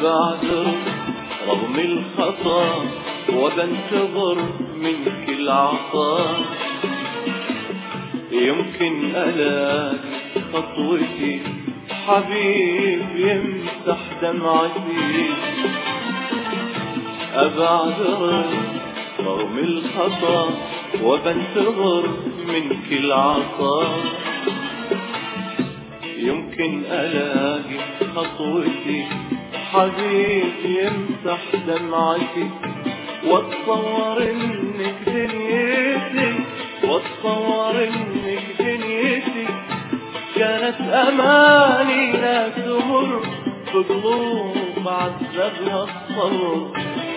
أبعذر رغم الخطأ وبنتظر منك العطاء. يمكن ألاقي خطوتي حبيب يمسح دمعتي. أبعذر رغم الخطأ وبنتظر منك العطاء. يمكن ألاقي خطوتي حبيب يمسح دمعتي. واتصور انك دنيتي، واتصور انك دنيتي. كانت اماني لا تمر بقلوب عذبها الصبر.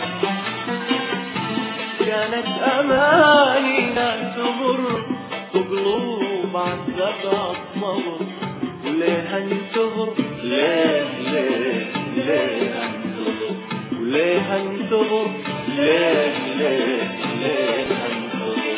كانت اماني لا تمر بقلوب عذبها الصبر. ليه هنتظر؟ ليه ليه ليه هنتظر؟ وليه هنتظر؟ ليه ليه ليه هنتظر؟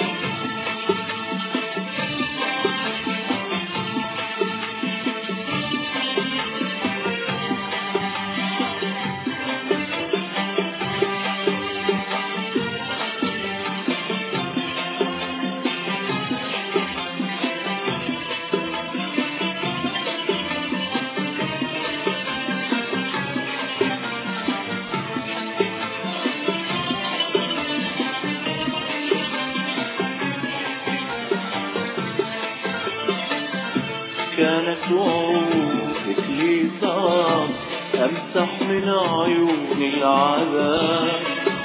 كانت وعودك لي سراب أمسح من عيوني العذاب.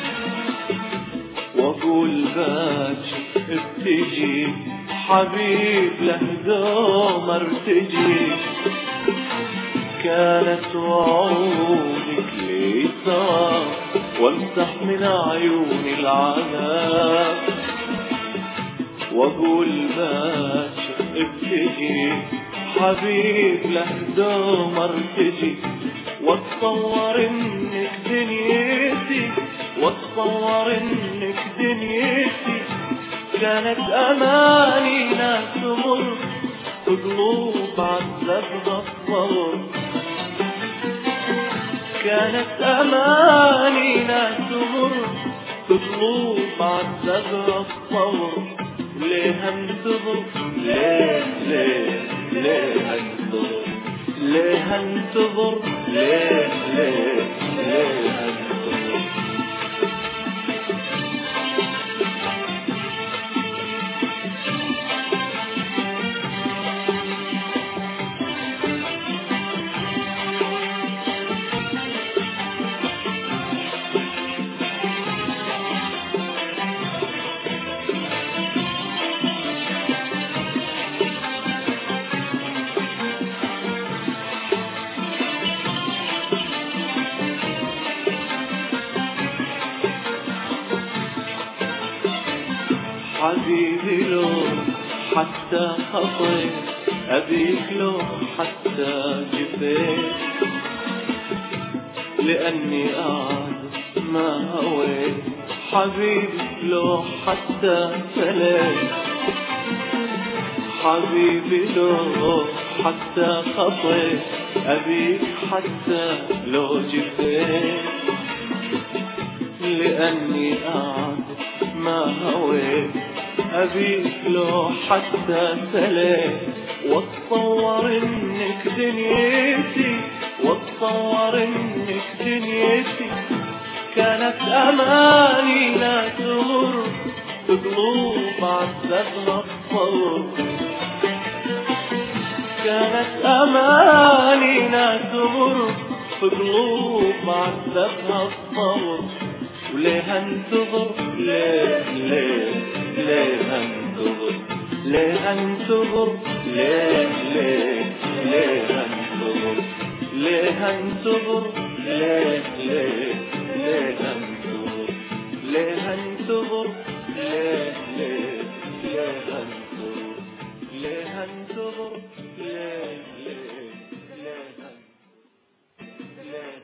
وأقول باجي بتجي حبيب لهدوم ارتجي. كانت وعودك لي سراب وامسح من عيوني العذاب. وأقول باجي بتجي حبيب لهدوم ارتجي. واتصور انك دنيتي، واتصور انك دنيتي. كانت اماني لا تمر بقلوب عذبها الصبر. كانت اماني لا تمر بقلوب عذبها الصبر. ليه هنتظر؟ ليه ليه ليه هنتظر؟ ليه هنتظر؟ ليه ليه ليه هنتظر؟ حبيبي لو حتى خطيت أبيك، لو حتى جفيت. لأني قاعد ما هويت حبيبي لو حتى سليت. حبيبي لو حتى خطيت أبيك حتى لو جفيت. لأني قاعد ما هويت أبيك لو حتى سليت. واتصور انك دنيتي، واتصور انك دنيتي. كانت اماني لا تمر بقلوب عذبها الصبر. كانت اماني لا تمر بقلوب عذبها الصبر. وليه هنتظر؟ ليه ليه ليه هنتظر؟ ليه هنتظر؟ ليه ليه ليه هنتظر؟ ليه هنتظر؟ ليه ليه